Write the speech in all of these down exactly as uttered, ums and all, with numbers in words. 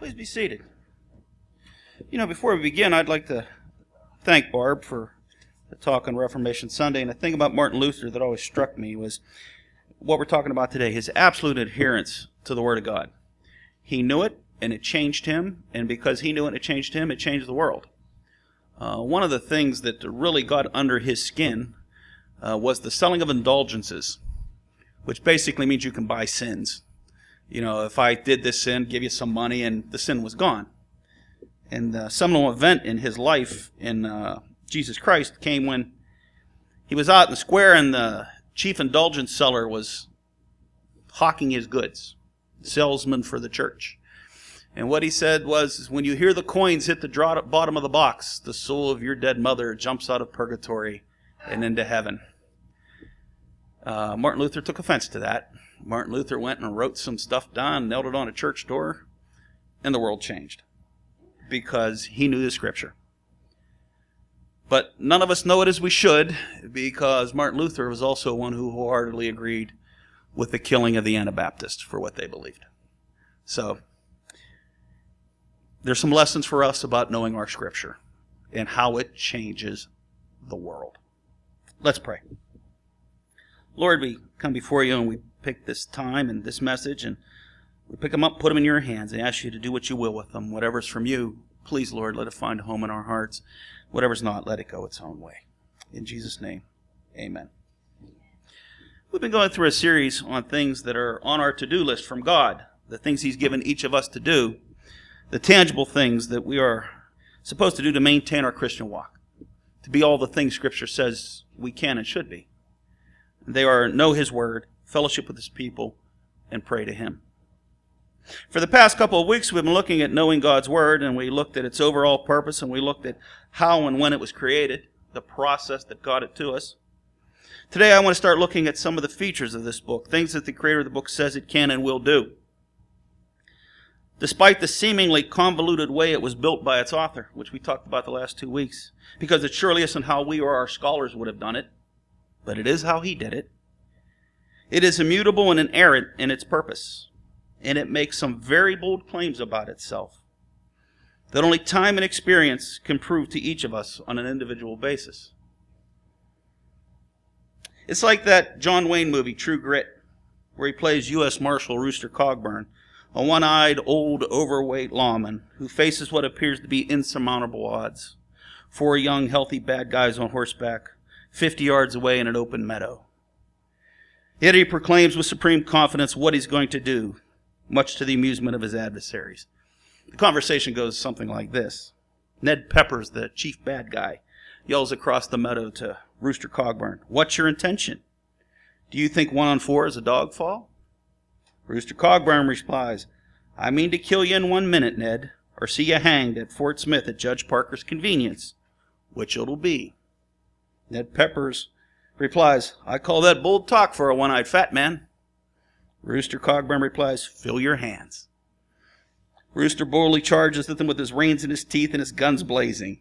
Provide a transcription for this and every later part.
Please be seated. You know, before we begin, I'd like to thank Barb for the talk on Reformation Sunday. And the thing about Martin Luther that always struck me was what we're talking about today, his absolute adherence to the Word of God. He knew it, and it changed him. And because he knew it and it changed him, it changed the world. Uh, one of the things that really got under his skin uh, was the selling of indulgences, which basically means you can buy sins. You know, if I did this sin, give you some money, and the sin was gone. And the seminal event in his life in uh, Jesus Christ came when he was out in the square and the chief indulgence seller was hawking his goods, salesman for the church. And what he said was, when you hear the coins hit the draw- bottom of the box, the soul of your dead mother jumps out of purgatory and into heaven. Uh, Martin Luther took offense to that. Martin Luther went and wrote some stuff down, nailed it on a church door, and the world changed because he knew the Scripture. But none of us know it as we should, because Martin Luther was also one who wholeheartedly agreed with the killing of the Anabaptists for what they believed. So there's some lessons for us about knowing our Scripture and how it changes the world. Let's pray. Lord, we come before you and we pick this time and this message and we pick them up, put them in your hands, and ask you to do what you will with them. Whatever's from you, please, Lord, let it find a home in our hearts. Whatever's not, let it go its own way. In Jesus' name, amen. We've been going through a series on things that are on our to-do list from God, the things He's given each of us to do, the tangible things that we are supposed to do to maintain our Christian walk, to be all the things Scripture says we can and should be. They are know His Word, fellowship with His people, and pray to Him. For the past couple of weeks, we've been looking at knowing God's Word, and we looked at its overall purpose, and we looked at how and when it was created, the process that got it to us. Today, I want to start looking at some of the features of this book, things that the creator of the book says it can and will do. Despite the seemingly convoluted way it was built by its author, which we talked about the last two weeks, because it surely isn't how we or our scholars would have done it, but it is how he did it. It is immutable and inerrant in its purpose, and it makes some very bold claims about itself that only time and experience can prove to each of us on an individual basis. It's like that John Wayne movie, True Grit, where he plays U S Marshal Rooster Cogburn, a one-eyed, old, overweight lawman who faces what appears to be insurmountable odds. Four young, healthy bad guys on horseback, fifty yards away in an open meadow. Yet he proclaims with supreme confidence what he's going to do, much to the amusement of his adversaries. The conversation goes something like this. Ned Peppers, the chief bad guy, yells across the meadow to Rooster Cogburn, "What's your intention? Do you think one on four is a dog fall?" Rooster Cogburn replies, "I mean to kill you in one minute, Ned, or see you hanged at Fort Smith at Judge Parker's convenience. Which it'll be?" Ned Peppers replies, "I call that bold talk for a one-eyed fat man." Rooster Cogburn replies, "Fill your hands." Rooster boldly charges at them with his reins in his teeth and his guns blazing.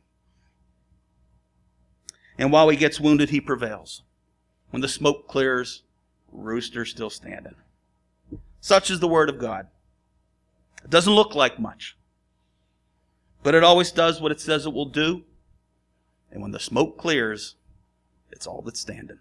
And while he gets wounded, he prevails. When the smoke clears, Rooster's still standing. Such is the Word of God. It doesn't look like much, but it always does what it says it will do. And when the smoke clears, it's all that's standing.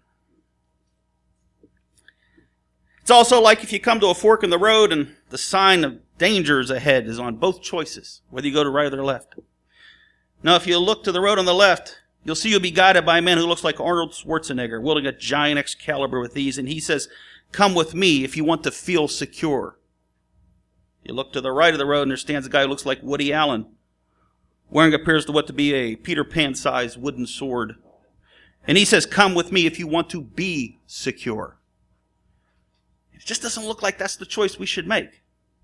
It's also like if you come to a fork in the road and the sign of dangers ahead is on both choices, whether you go to right or left. Now, if you look to the road on the left, you'll see you'll be guided by a man who looks like Arnold Schwarzenegger, wielding a giant Excalibur with ease, and he says, "Come with me if you want to feel secure." You look to the right of the road and there stands a guy who looks like Woody Allen, wearing appears to what to be a Peter Pan-sized wooden sword. And he says, "Come with me if you want to be secure." It just doesn't look like that's the choice we should make.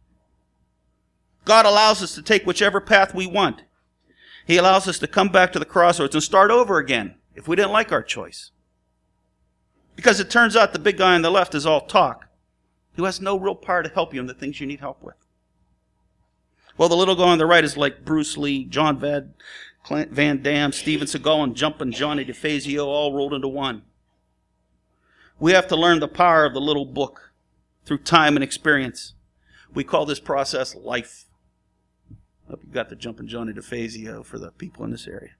God allows us to take whichever path we want. He allows us to come back to the crossroads and start over again if we didn't like our choice. Because it turns out the big guy on the left is all talk, who has no real power to help you in the things you need help with. Well, the little guy on the right is like Bruce Lee, John Van, Clint Van Damme, Steven Seagal, and Jumpin' Johnny DeFazio all rolled into one. We have to learn the power of the little book through time and experience. We call this process life. Hope you got the Jumpin' Joni DeFazio for the people in this area.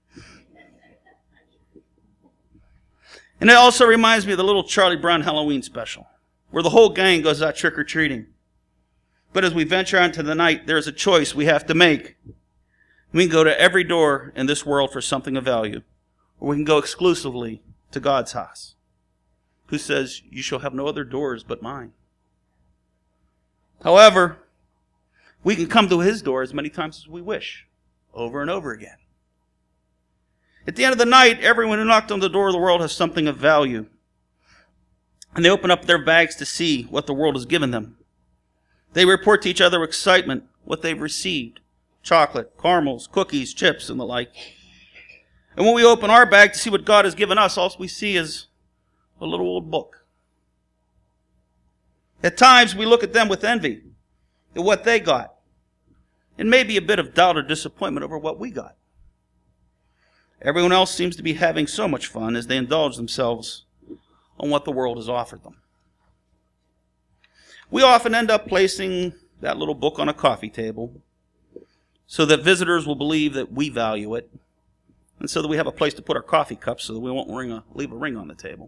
And it also reminds me of the little Charlie Brown Halloween special, where the whole gang goes out trick-or-treating. But as we venture out into the night, there is a choice we have to make. We can go to every door in this world for something of value, or we can go exclusively to God's house, who says, you shall have no other doors but mine. However, we can come to his door as many times as we wish, over and over again. At the end of the night, everyone who knocked on the door of the world has something of value. And they open up their bags to see what the world has given them. They report to each other with excitement what they've received. Chocolate, caramels, cookies, chips, and the like. And when we open our bag to see what God has given us, all we see is a little old book. At times, we look at them with envy at what they got, and maybe a bit of doubt or disappointment over what we got. Everyone else seems to be having so much fun as they indulge themselves on what the world has offered them. We often end up placing that little book on a coffee table so that visitors will believe that we value it, and so that we have a place to put our coffee cups so that we won't ring a, leave a ring on the table.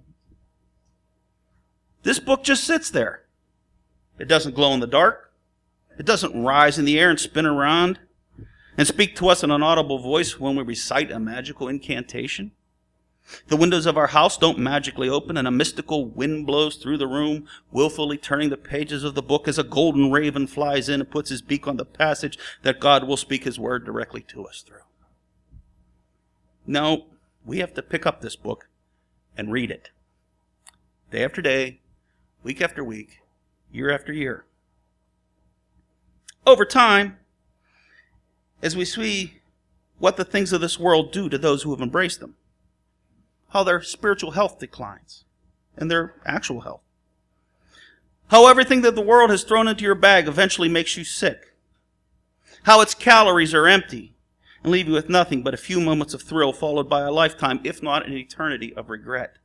This book just sits there. It doesn't glow in the dark. It doesn't rise in the air and spin around and speak to us in an audible voice when we recite a magical incantation. The windows of our house don't magically open and a mystical wind blows through the room, willfully turning the pages of the book as a golden raven flies in and puts his beak on the passage that God will speak his word directly to us through. No, we have to pick up this book and read it. Day after day, week after week, year after year. Over time, as we see what the things of this world do to those who have embraced them, how their spiritual health declines and their actual health, how everything that the world has thrown into your bag eventually makes you sick, how its calories are empty and leave you with nothing but a few moments of thrill followed by a lifetime, if not an eternity, of regret.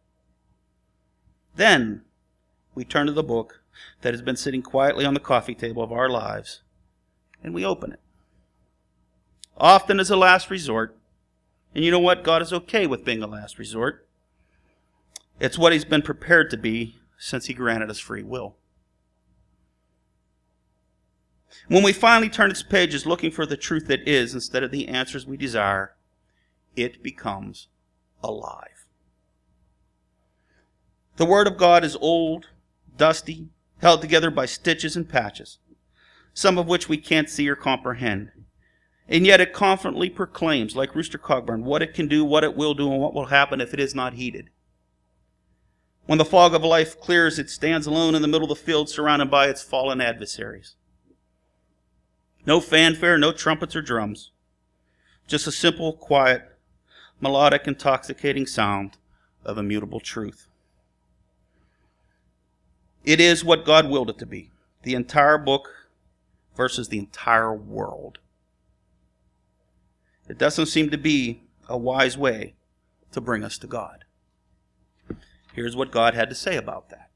Then we turn to the book that has been sitting quietly on the coffee table of our lives, and we open it. Often as a last resort, and you know what? God is okay with being a last resort. It's what he's been prepared to be since he granted us free will. When we finally turn its pages looking for the truth that is instead of the answers we desire, it becomes alive. The Word of God is old, dusty, held together by stitches and patches, some of which we can't see or comprehend. And yet it confidently proclaims, like Rooster Cogburn, what it can do, what it will do, and what will happen if it is not heeded. When the fog of life clears, it stands alone in the middle of the field, surrounded by its fallen adversaries. No fanfare, no trumpets or drums. Just a simple, quiet, melodic, intoxicating sound of immutable truth. It is what God willed it to be. The entire book versus the entire world. It doesn't seem to be a wise way to bring us to God. Here's what God had to say about that.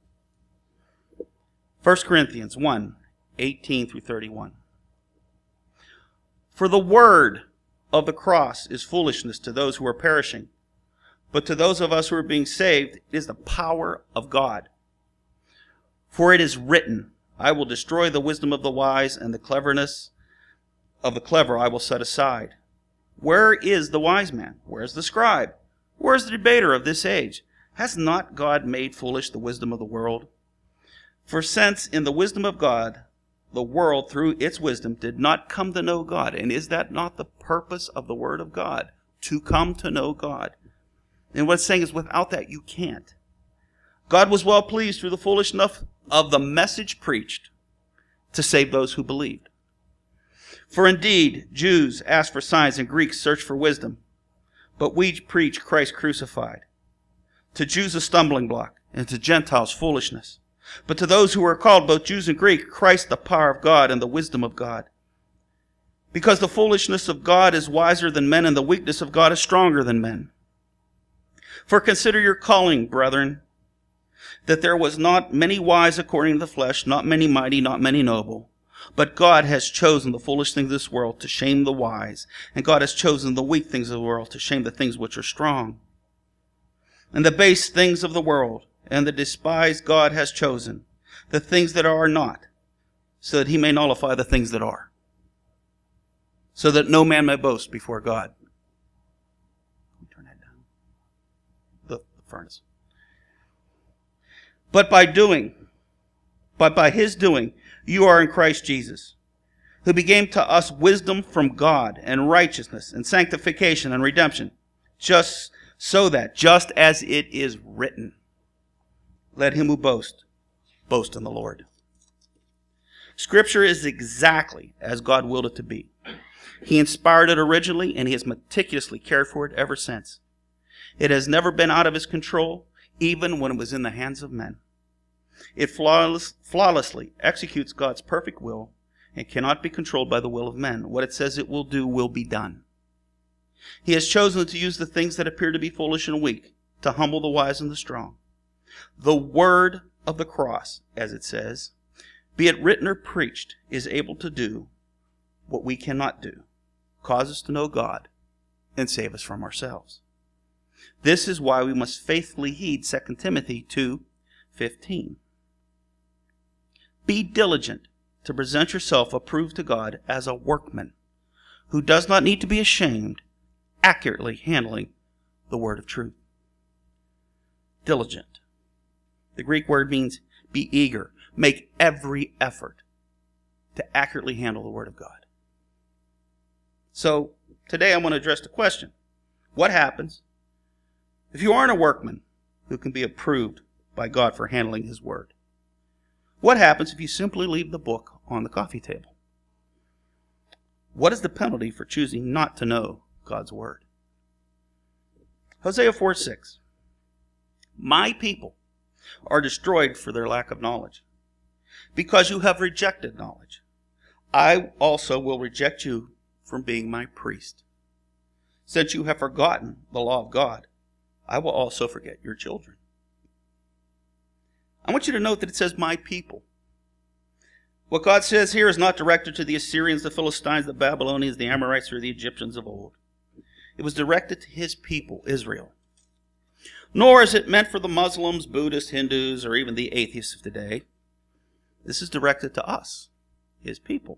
First Corinthians one, eighteen through thirty-one. For the word of the cross is foolishness to those who are perishing, but to those of us who are being saved, it is the power of God. For it is written, I will destroy the wisdom of the wise, and the cleverness of the clever I will set aside. Where is the wise man? Where is the scribe? Where is the debater of this age? Has not God made foolish the wisdom of the world? For since in the wisdom of God, the world through its wisdom did not come to know God. And is that not the purpose of the Word of God? To come to know God. And what it's saying is without that you can't. God was well pleased through the foolishness of the message preached to save those who believed. For indeed, Jews ask for signs and Greeks search for wisdom. But we preach Christ crucified. To Jews a stumbling block, and to Gentiles foolishness. But to those who are called, both Jews and Greek, Christ the power of God and the wisdom of God. Because the foolishness of God is wiser than men, and the weakness of God is stronger than men. For consider your calling, brethren, that there was not many wise according to the flesh, not many mighty, not many noble. But God has chosen the foolish things of this world to shame the wise, and God has chosen the weak things of the world to shame the things which are strong. And the base things of the world and the despised God has chosen, the things that are not, so that he may nullify the things that are, so that no man may boast before God. Let me turn that down. The, the furnace. But by doing, but by his doing, you are in Christ Jesus, who became to us wisdom from God and righteousness and sanctification and redemption, just so that, just as it is written, let him who boasts, boast in the Lord. Scripture is exactly as God willed it to be. He inspired it originally, and he has meticulously cared for it ever since. It has never been out of his control, even when it was in the hands of men. It flawless, flawlessly executes God's perfect will and cannot be controlled by the will of men. What it says it will do will be done. He has chosen to use the things that appear to be foolish and weak to humble the wise and the strong. The word of the cross, as it says, be it written or preached, is able to do what we cannot do, cause us to know God, and save us from ourselves. This is why we must faithfully heed Second Timothy two fifteen. Be diligent to present yourself approved to God as a workman who does not need to be ashamed, accurately handling the word of truth. Diligent. The Greek word means be eager. Make every effort to accurately handle the word of God. So, today I want to address the question, what happens if you aren't a workman who can be approved by God for handling his word? What happens if you simply leave the book on the coffee table? What is the penalty for choosing not to know God's word? Hosea four six. My people are destroyed for their lack of knowledge, because you have rejected knowledge. I also will reject you from being my priest. Since you have forgotten the law of God, I will also forget your children. I want you to note that it says my people. What God says here is not directed to the Assyrians, the Philistines, the Babylonians, the Amorites, or the Egyptians of old. It was directed to his people, Israel. Nor is it meant for the Muslims, Buddhists, Hindus, or even the atheists of today. This is directed to us, his people.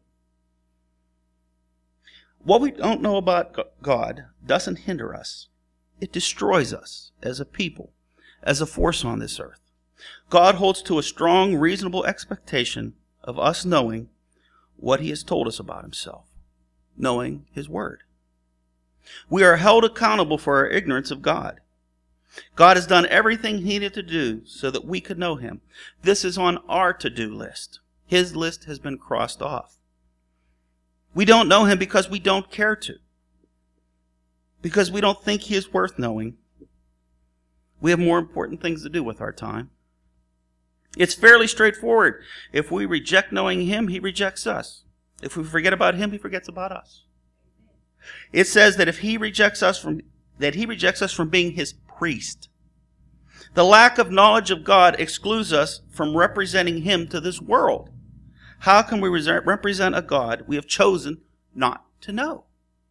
What we don't know about God doesn't hinder us. It destroys us as a people, as a force on this earth. God holds to a strong, reasonable expectation of us knowing what he has told us about himself, knowing his word. We are held accountable for our ignorance of God. God has done everything he needed to do so that we could know him. This is on our to-do list. His list has been crossed off. We don't know him because we don't care to, because we don't think he is worth knowing. We have more important things to do with our time. It's fairly straightforward. If we reject knowing him, he rejects us. If we forget about him, he forgets about us. It says that if he rejects us from that he rejects us from being his priest. The lack of knowledge of God excludes us from representing him to this world. How can we represent a God we have chosen not to know?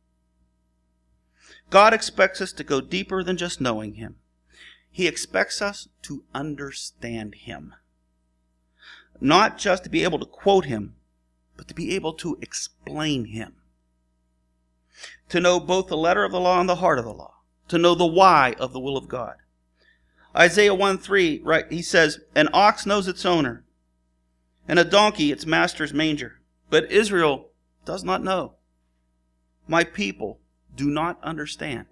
God expects us to go deeper than just knowing him. He expects us to understand him. Not just to be able to quote him, but to be able to explain him. To know both the letter of the law and the heart of the law. To know the why of the will of God. Isaiah one three, right, he says, an ox knows its owner, and a donkey its master's manger. But Israel does not know. My people do not understand.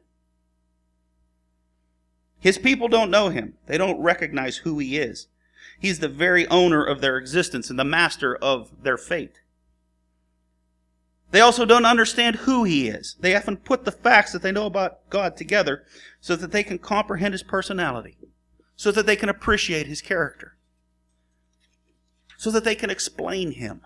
His people don't know him. They don't recognize who he is. He's the very owner of their existence and the master of their fate. They also don't understand who he is. They often put the facts that they know about God together so that they can comprehend his personality, so that they can appreciate his character, so that they can explain him.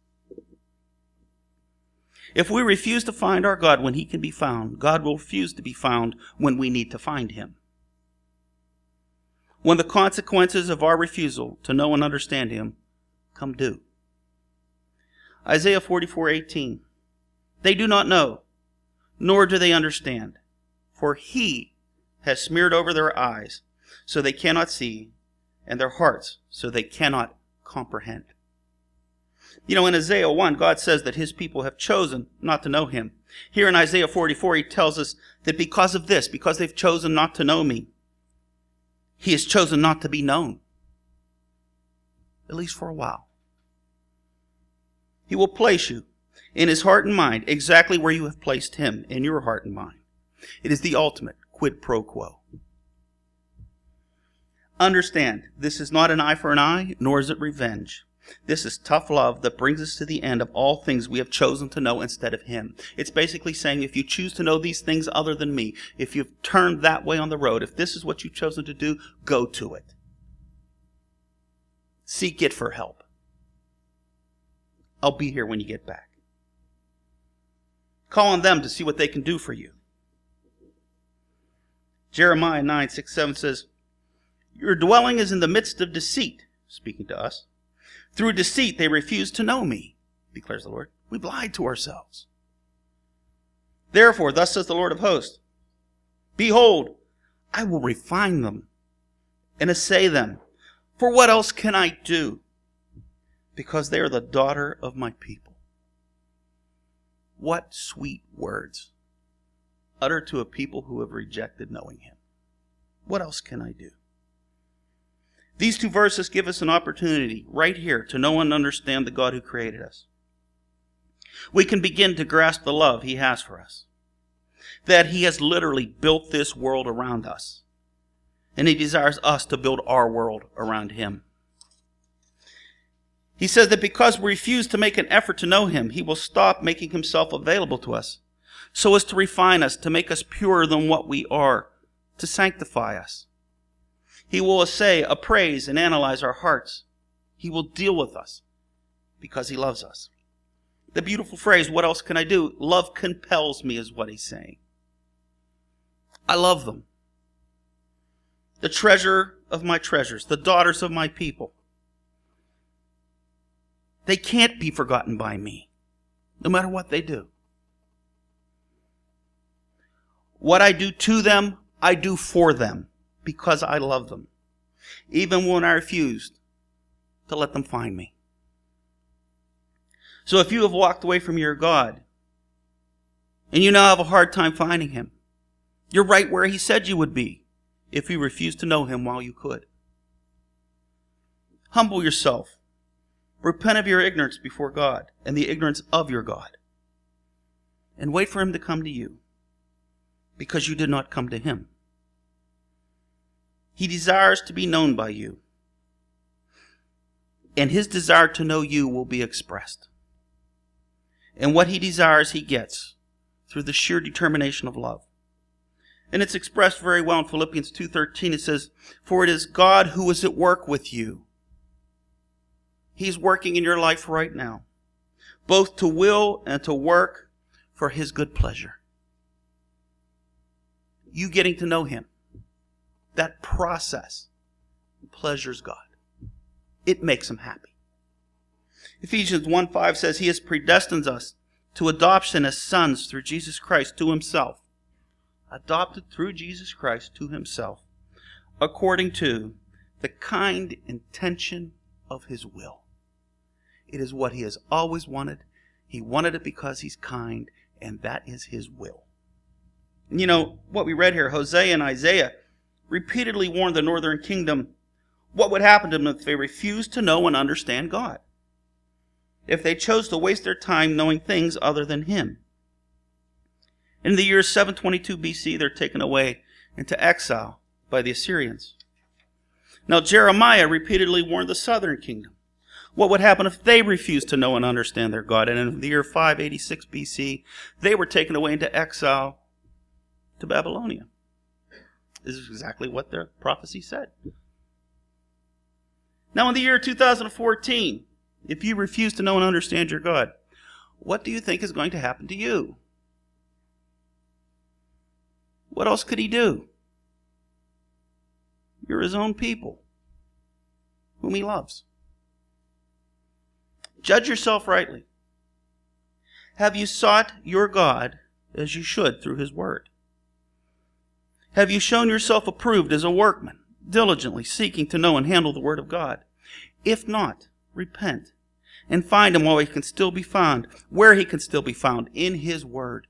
If we refuse to find our God when he can be found, God will refuse to be found when we need to find him. When the consequences of our refusal to know and understand him come due. Isaiah forty-four eighteen. They do not know, nor do they understand, for he has smeared over their eyes, so they cannot see, and their hearts, so they cannot comprehend. You know, in Isaiah one, God says that his people have chosen not to know him. Here in Isaiah forty-four, he tells us that because of this, because they've chosen not to know me, he has chosen not to be known. At least for a while. He will place you in his heart and mind exactly where you have placed him in your heart and mind. It is the ultimate quid pro quo. Understand, this is not an eye for an eye, nor is it revenge. This is tough love that brings us to the end of all things we have chosen to know instead of him. It's basically saying, if you choose to know these things other than me, if you've turned that way on the road, if this is what you've chosen to do, go to it. Seek it for help. I'll be here when you get back. Call on them to see what they can do for you. Jeremiah nine, six, seven says, your dwelling is in the midst of deceit, speaking to us. Through deceit they refuse to know me, declares the Lord. We've lied to ourselves. Therefore, thus says the Lord of hosts, behold, I will refine them and assay them. For what else can I do? Because they are the daughter of my people. What sweet words uttered to a people who have rejected knowing him. What else can I do? These two verses give us an opportunity right here to know and understand the God who created us. We can begin to grasp the love he has for us. That he has literally built this world around us. And he desires us to build our world around him. He says that because we refuse to make an effort to know him, he will stop making himself available to us, so as to refine us, to make us purer than what we are, to sanctify us. He will assay, appraise, and analyze our hearts. He will deal with us because he loves us. The beautiful phrase, what else can I do? Love compels me, is what he's saying. I love them. The treasure of my treasures, the daughters of my people. They can't be forgotten by me, no matter what they do. What I do to them, I do for them, because I love them, even when I refused to let them find me. So if you have walked away from your God, and you now have a hard time finding him, you're right where he said you would be, if you refused to know him while you could. Humble yourself. Repent of your ignorance before God and the ignorance of your God. And wait for him to come to you, because you did not come to him. He desires to be known by you. And his desire to know you will be expressed. And what he desires, he gets through the sheer determination of love. And it's expressed very well in Philippians two thirteen. It says, for it is God who is at work with you. He's working in your life right now, both to will and to work for his good pleasure. You getting to know him, that process pleasures God. It makes him happy. Ephesians one five says he has predestined us to adoption as sons through Jesus Christ to himself. Adopted through Jesus Christ to himself, according to the kind intention of his will. It is what he has always wanted. He wanted it because he's kind, and that is his will. And you know, what we read here, Hosea and Isaiah repeatedly warned the northern kingdom what would happen to them if they refused to know and understand God. If they chose to waste their time knowing things other than him. In the year seven twenty-two B C, they're taken away into exile by the Assyrians. Now, Jeremiah repeatedly warned the southern kingdom what would happen if they refused to know and understand their God. And in the year five eighty-six B C, they were taken away into exile to Babylonia. This is exactly what their prophecy said. Now, in the year two thousand fourteen, if you refuse to know and understand your God, what do you think is going to happen to you? What else could he do? You're his own people, whom he loves. Judge yourself rightly. Have you sought your God as you should through his word? Have you shown yourself approved as a workman, diligently seeking to know and handle the word of God? If not, repent and find him while he can still be found, where he can still be found, in his word.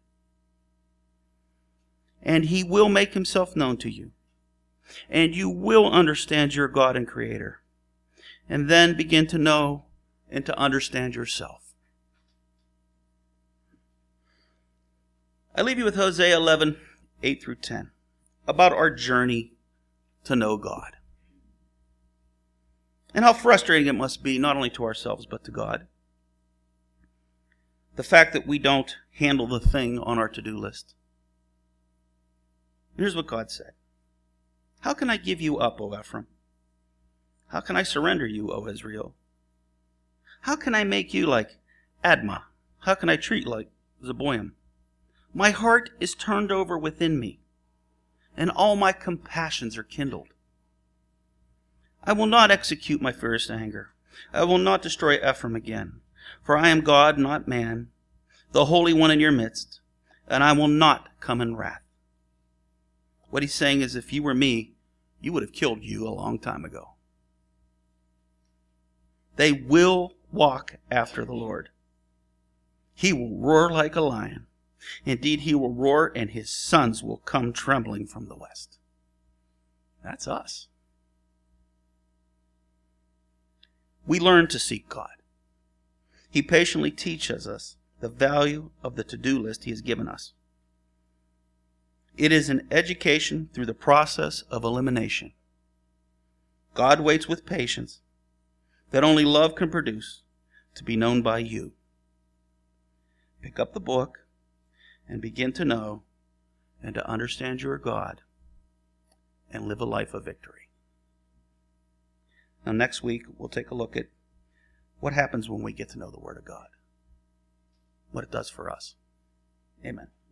And he will make himself known to you, and you will understand your God and Creator, and then begin to know and to understand yourself. I leave you with Hosea eleven, eight through ten, about our journey to know God. And how frustrating it must be, not only to ourselves, but to God. The fact that we don't handle the thing on our to-do list. Here's what God said. How can I give you up, O Ephraim? How can I surrender you, O Israel? How can I make you like Admah? How can I treat like Zeboim? My heart is turned over within me, and all my compassions are kindled. I will not execute my fierce anger. I will not destroy Ephraim again. For I am God, not man, the Holy One in your midst, and I will not come in wrath. What he's saying is, if you were me, you would have killed you a long time ago. They will walk after the Lord. He will roar like a lion. Indeed, he will roar, and his sons will come trembling from the west. That's us. We learn to seek God. He patiently teaches us the value of the to-do list he has given us. It is an education through the process of elimination. God waits with patience that only love can produce to be known by you. Pick up the book and begin to know and to understand your God and live a life of victory. Now, next week, we'll take a look at what happens when we get to know the Word of God, what it does for us. Amen.